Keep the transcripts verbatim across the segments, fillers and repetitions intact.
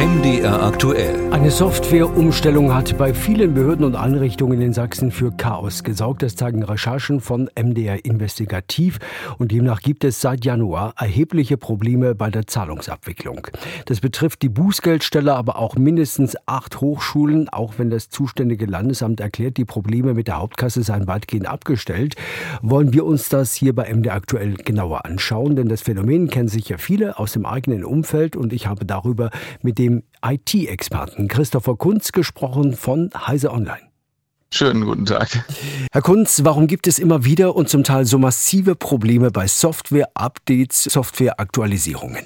M D R aktuell. Eine Softwareumstellung hat bei vielen Behörden und Einrichtungen in Sachsen für Chaos gesorgt. Das zeigen Recherchen von M D R Investigativ. Und demnach gibt es seit Januar erhebliche Probleme bei der Zahlungsabwicklung. Das betrifft die Bußgeldstelle, aber auch mindestens acht Hochschulen. Auch wenn das zuständige Landesamt erklärt, die Probleme mit der Hauptkasse seien weitgehend abgestellt, wollen wir uns das hier bei M D R aktuell genauer anschauen. Denn das Phänomen kennen sicher viele aus dem eigenen Umfeld. Und ich habe darüber mit dem I T-Experten Christopher Kunz gesprochen von Heise Online. Schönen guten Tag. Herr Kunz, warum gibt es immer wieder und zum Teil so massive Probleme bei Software-Updates, Software-Aktualisierungen?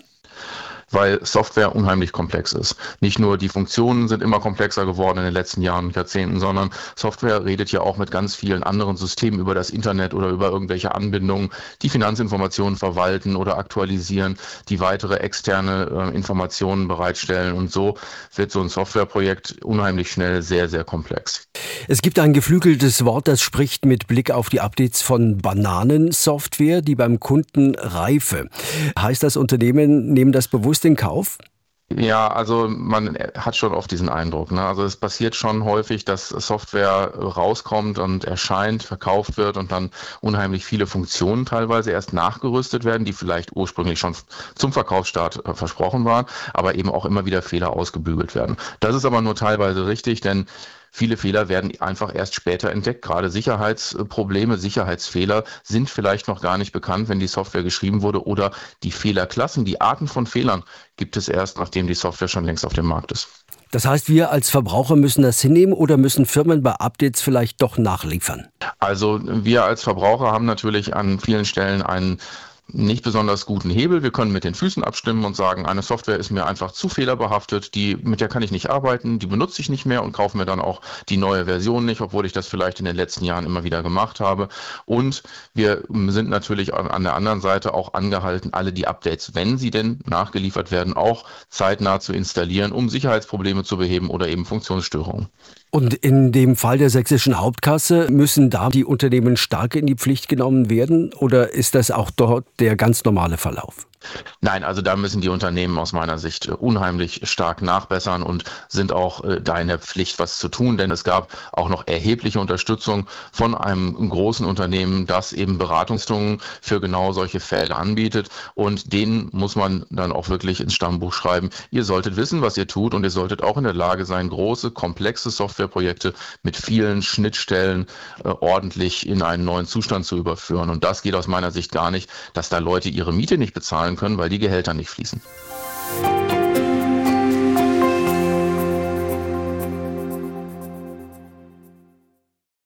Weil Software unheimlich komplex ist. Nicht nur die Funktionen sind immer komplexer geworden in den letzten Jahren und Jahrzehnten, sondern Software redet ja auch mit ganz vielen anderen Systemen über das Internet oder über irgendwelche Anbindungen, die Finanzinformationen verwalten oder aktualisieren, die weitere externe äh, Informationen bereitstellen. Und so wird so ein Softwareprojekt unheimlich schnell sehr, sehr komplex. Es gibt ein geflügeltes Wort, das spricht mit Blick auf die Updates von Bananensoftware, die beim Kunden reife. Heißt das, Unternehmen nehmen das bewusst in Kauf? Ja, also man hat schon oft diesen Eindruck. Ne? Also es passiert schon häufig, dass Software rauskommt und erscheint, verkauft wird und dann unheimlich viele Funktionen teilweise erst nachgerüstet werden, die vielleicht ursprünglich schon zum Verkaufsstart versprochen waren, aber eben auch immer wieder Fehler ausgebügelt werden. Das ist aber nur teilweise richtig, denn viele Fehler werden einfach erst später entdeckt. Gerade Sicherheitsprobleme, Sicherheitsfehler sind vielleicht noch gar nicht bekannt, wenn die Software geschrieben wurde, oder die Fehlerklassen, die Arten von Fehlern gibt es erst, nachdem die Software schon längst auf dem Markt ist. Das heißt, wir als Verbraucher müssen das hinnehmen oder müssen Firmen bei Updates vielleicht doch nachliefern? Also wir als Verbraucher haben natürlich an vielen Stellen einen nicht besonders guten Hebel. Wir können mit den Füßen abstimmen und sagen, eine Software ist mir einfach zu fehlerbehaftet, die, mit der kann ich nicht arbeiten, die benutze ich nicht mehr und kaufe mir dann auch die neue Version nicht, obwohl ich das vielleicht in den letzten Jahren immer wieder gemacht habe. Und wir sind natürlich an der anderen Seite auch angehalten, alle die Updates, wenn sie denn nachgeliefert werden, auch zeitnah zu installieren, um Sicherheitsprobleme zu beheben oder eben Funktionsstörungen. Und in dem Fall der sächsischen Hauptkasse, müssen da die Unternehmen stark in die Pflicht genommen werden oder ist das auch dort der ganz normale Verlauf? Nein, also da müssen die Unternehmen aus meiner Sicht unheimlich stark nachbessern und sind auch äh, da in der Pflicht, was zu tun, denn es gab auch noch erhebliche Unterstützung von einem großen Unternehmen, das eben Beratungsleistungen für genau solche Fälle anbietet, und denen muss man dann auch wirklich ins Stammbuch schreiben, ihr solltet wissen, was ihr tut, und ihr solltet auch in der Lage sein, große, komplexe Softwareprojekte mit vielen Schnittstellen äh, ordentlich in einen neuen Zustand zu überführen, und das geht aus meiner Sicht gar nicht, dass da Leute ihre Miete nicht bezahlen können, weil die Gehälter nicht fließen.